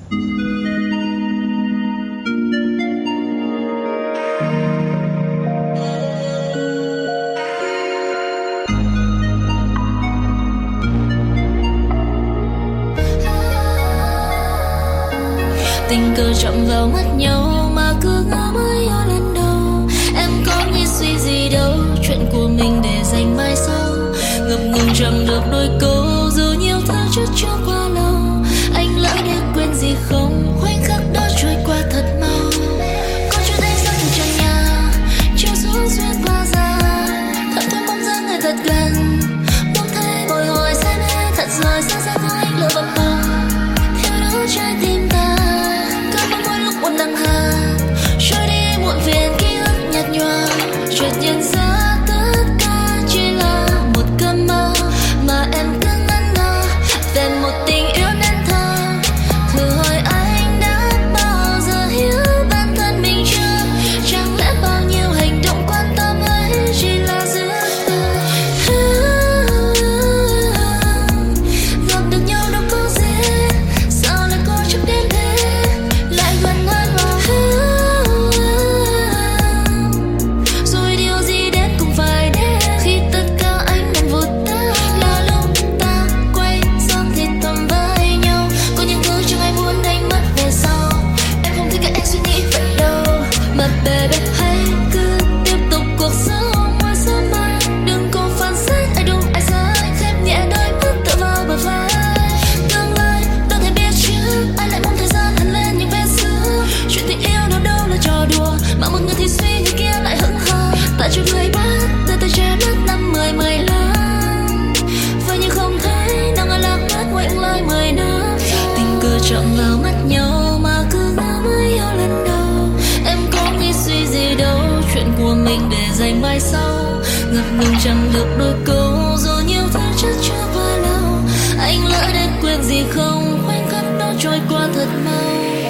Tình cờ chạm vào mắt nhau mà cứ ngỡ mới yêu lần đầu. Em có nghĩ suy gì đâu, chuyện của mình để dành mai sau. Ngập ngừng chẳng được đôi câu, dù nhiều thứ chút chưa qua lâu. Anh lỡ để quên gì không, khoảnh khắc đó trôi qua thật mau. Có chút ánh sáng từ trần nhà chiếu xuống xuyên qua da, thật thôi mong ra người thật gần. Muốn thấy bồi hồi say mê thật rồi, sao sẽ có anh lửa bập bùng theo đó trái tim ta. Buồn đằng hà trôi đi muộn phiền, ký ức nhạt nhòa, chợt nhận ra tất cả chỉ là một cơn mơ mà em cứ ngẩn ngơ về một tình yêu nên thơ. Thử hỏi anh đã bao giờ hiểu bản thân mình chưa? Chẳng lẽ bao nhiêu hành động quan tâm ấy chỉ là giữa gặp được nhau đâu có dễ, sao lại có chấp đến thế, lại gần hơn. Rồi điều gì đến cũng phải đến, khi tất cả anh đang vụt tắt là lúc ta quay sang thì thầm với nhau. Có những thứ chẳng ai muốn đánh mất về sau, em không thích các anh suy nghĩ vậy đâu. Mà baby hãy cứ tiếp tục cuộc sống ngoài sớm mai, đừng có phán xét ai đúng ai sai, khép nhẹ đôi mắt tựa vào bờ vai. Tương lai đâu thể biết trước, ai lại mong thời gian hằn lên những vết xước. Chuyện tình yêu đâu đâu là trò đùa, mà một người thì suy người kia lại hững hờ. Ta chưa người bắt từ từ trẻ mất năm 15, vậy nhưng không thấy nào ngờ lạc mất quạnh lại 10 năm. Tình cờ chạm vào mắt nhau mà cứ ngỡ mới yêu lần đầu. Em có nghĩ suy gì đâu, chuyện của mình để dành mai sau. Ngập ngừng chẳng được đôi câu, dù nhiều thứ chất chưa qua lâu. Anh lỡ để quên gì không, khoảnh khắc đó trôi qua thật mau.